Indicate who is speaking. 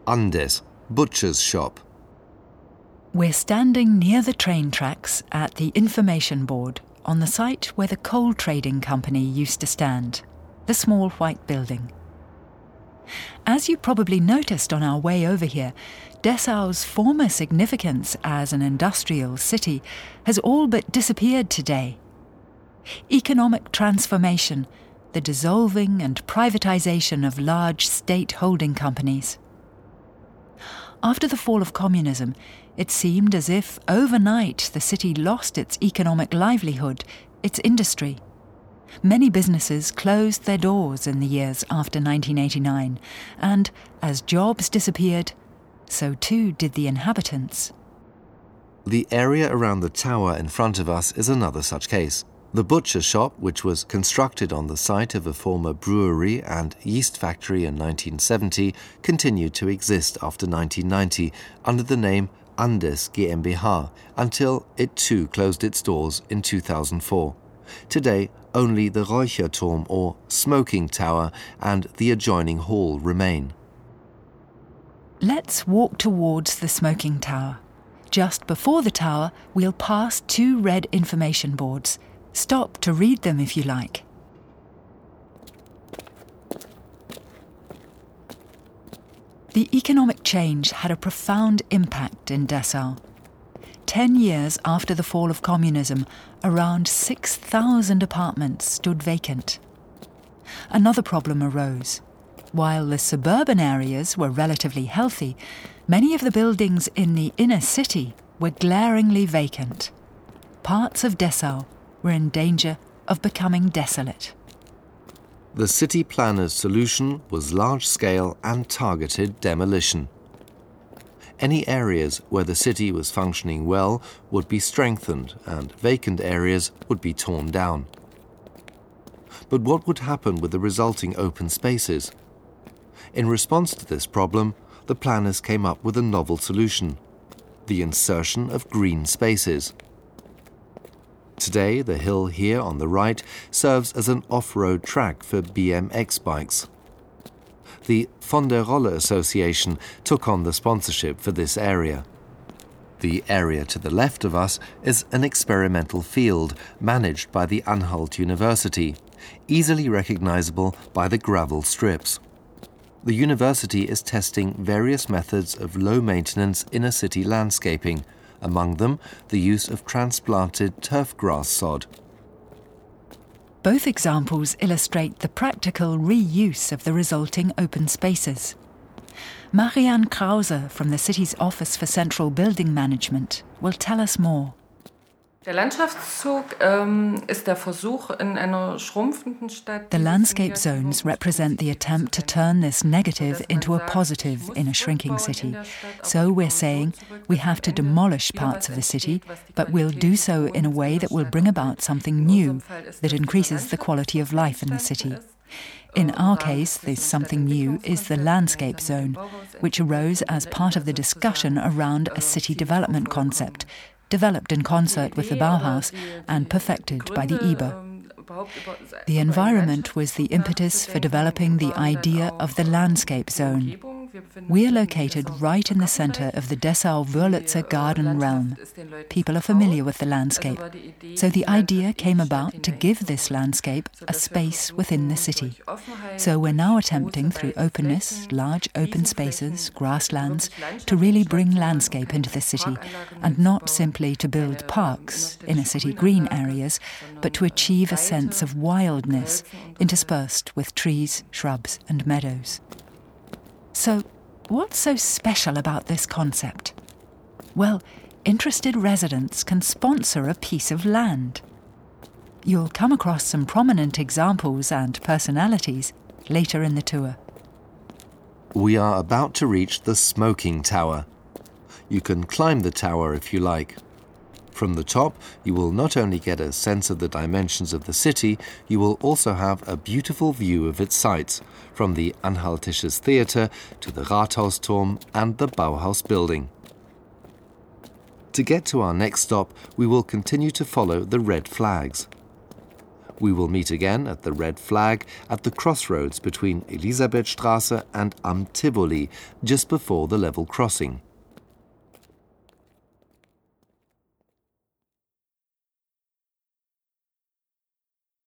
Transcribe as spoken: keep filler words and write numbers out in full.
Speaker 1: Andes, butcher's shop.
Speaker 2: We're standing near the train tracks at the information board on the site where the coal trading company used to stand, the small white building. As you probably noticed on our way over here, Dessau's former significance as an industrial city has all but disappeared today. Economic transformation, the dissolving and privatization of large state holding companies. After the fall of communism, it seemed as if overnight the city lost its economic livelihood, its industry. Many businesses closed their doors in the years after nineteen eighty-nine, and as jobs disappeared, so too did the inhabitants.
Speaker 1: The area around the tower in front of us is another such case. The butcher shop, which was constructed on the site of a former brewery and yeast factory in nineteen seventy, continued to exist after nineteen ninety under the name Andes GmbH until it too closed its doors in two thousand four. Today, only the Räucherturm or smoking tower and the adjoining hall remain.
Speaker 2: Let's walk towards the smoking tower. Just before the tower, we'll pass two red information boards. Stop to read them if you like. The economic change had a profound impact in Dessau. Ten years after the fall of communism, around six thousand apartments stood vacant. Another problem arose. While the suburban areas were relatively healthy, many of the buildings in the inner city were glaringly vacant. Parts of Dessau were in danger of becoming desolate.
Speaker 1: The city planner's solution was large-scale and targeted demolition. Any areas where the city was functioning well would be strengthened and vacant areas would be torn down. But what would happen with the resulting open spaces? In response to this problem, the planners came up with a novel solution: the insertion of green spaces. Today, the hill here on the right serves as an off-road track for B M X bikes. The Von der Rolle Association took on the sponsorship for this area. The area to the left of us is an experimental field managed by the Anhalt University, easily recognizable by the gravel strips. The university is testing various methods of low-maintenance inner-city landscaping, among them the use of transplanted turf grass sod.
Speaker 2: Both examples illustrate the practical reuse of the resulting open spaces. Marianne Krause from the city's Office for Central Building Management will tell us more.
Speaker 3: Der Landschaftszug ähm, ist der Versuch in einer schrumpfenden Stadt.
Speaker 2: The landscape zones represent the attempt to turn this negative into a positive in a shrinking city. So we're saying we have to demolish parts of the city, but we'll do so in a way that will bring about something new that increases the quality of life in the city. In our case, this something new is the landscape zone, which arose as part of the discussion around a city development concept, developed in concert with the Bauhaus and perfected by the I B A. The environment was the impetus for developing the idea of the landscape zone. We are located right in the center of the Dessau-Wörlitzer garden realm. People are familiar with the landscape, so the idea came about to give this landscape a space within the city. So we're now attempting through openness, large open spaces, grasslands, to really bring landscape into the city, and not simply to build parks, inner-city green areas, but to achieve a sense of wildness interspersed with trees, shrubs and meadows. So, what's so special about this concept? Well, interested residents can sponsor a piece of land. You'll come across some prominent examples and personalities later in the tour.
Speaker 1: We are about to reach the smoking tower. You can climb the tower if you like. From the top, you will not only get a sense of the dimensions of the city, you will also have a beautiful view of its sights, from the Anhaltisches Theater to the Rathausturm and the Bauhaus building. To get to our next stop, we will continue to follow the red flags. We will meet again at the Red Flag at the crossroads between Elisabethstraße and Am Tivoli, just before the level crossing.